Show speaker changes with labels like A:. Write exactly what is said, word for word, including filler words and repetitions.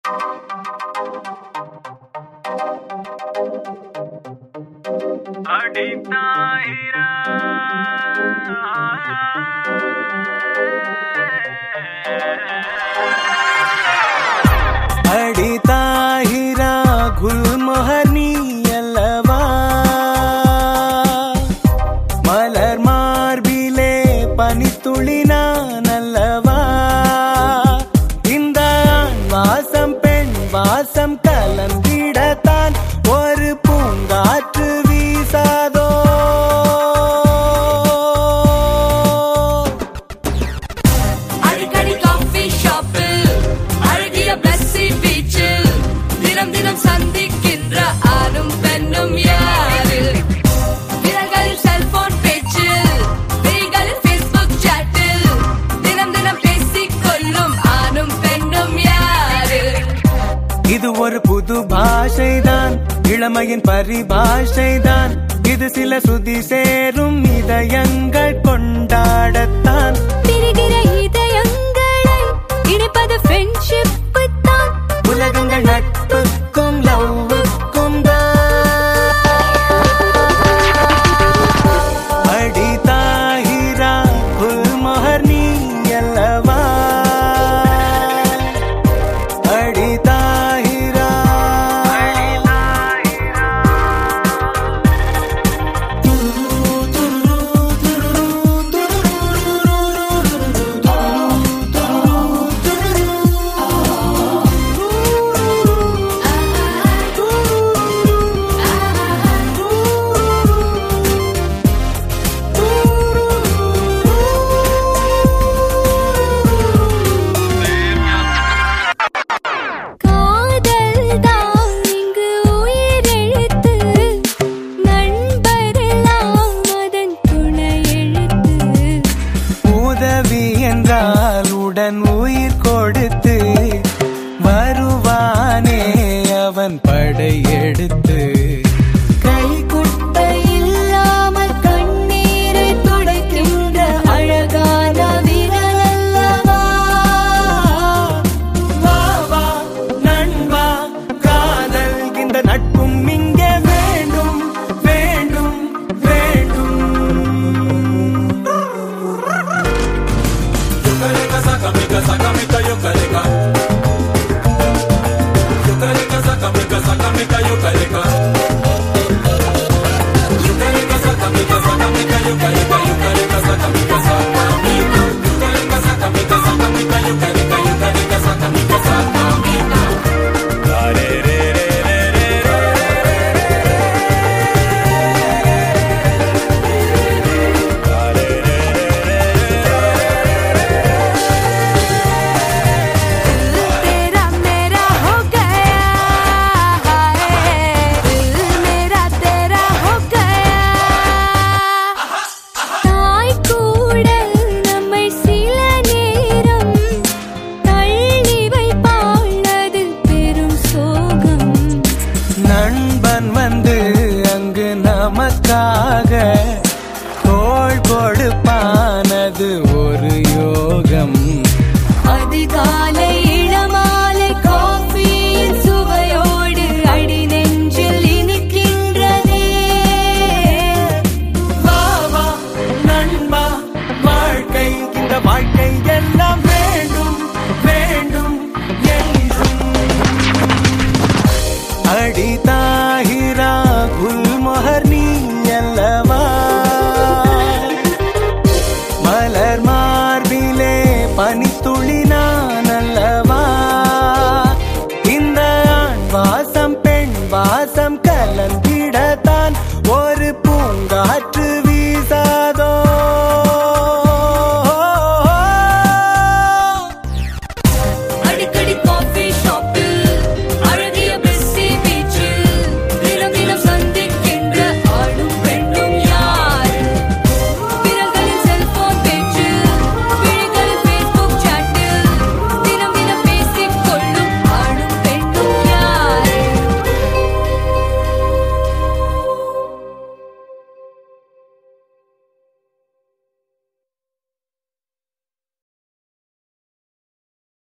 A: அடி தாயிரா குல்மோகர் நீ அல்லவா, மலர் மார்பிலே பனித்துளி நான் அல்லவா, இந்த வாசம் பெண் வாசம் கலந்திடத்தான் ஒரு பூங்காற்று வீசாதோ.
B: அடிக்கடி காஃபி ஷாப்பில் அழகிய பிளஸ்ஸி பீச்சில் தினம் தினம் சந்திக்கின்ற ஆணும் பெண்ணும் யாரு? விரல்களில் செல்போன் பேச்சில் விழிகளில் ஃபேஸ்புக் சாட்டில் தினம் தினம் பேசிக் கொள்ளும் ஆணும் பெண்ணும் யாரு?
A: இது ஒரு புது பாஷைதான், இளமையின் பரிபாஷைதான், இது சில சுதி சேரும் இதயங்கள் கொண்டாடத்தான்.
B: பிரிகிற இதயங்களை இணைப்பது ஃப்ரெண்ட்ஷிப் தான்,
A: உலகங்கள் நட்புக்கும் லவ்வுக்கும் தான். அடி தாயிரா குல்மோகர் நீ அல்லவா, அடி தாயிரா.
B: காதல் தான் இங்கு உயிரெழுத்து, நண்பரெல்லாம் அதன் துணை எழுத்து.
A: உதவி என்றால் உடன் உயிர் கொடுத்து வருவானே அவன் படையெடுத்து.
B: கைக்குட்டை இல்லாமல் கண்ணீரை துடைக்கின்ற அழகான விரல் அல்லவா.
A: வா வா நண்பா, காதல் இந்த நட்பும் இங்கே வேண்டும் வேண்டும் வேண்டும்.
B: तेरा मेरा हो गया है, दिल मेरा तेरा हो गया. தாய் கூட நம்மை சில நேரம் தள்ளி வைப்பாள், அது பெரும் சோகம்.
A: நண்பன் வந்து அங்கு நமக்காக தோள் கொடுப்பானது ஒரு யோகம்.
B: அதிகாலை இளமாலை காஃபியின் சுவையோடு அடி நெஞ்சில் இனிக்கின்றதே.
A: வா வா நண்பா, வாழ்க்கை இந்த வாழ்க்கை எல்லாம் வேண்டும் வேண்டும் என்றும். அடி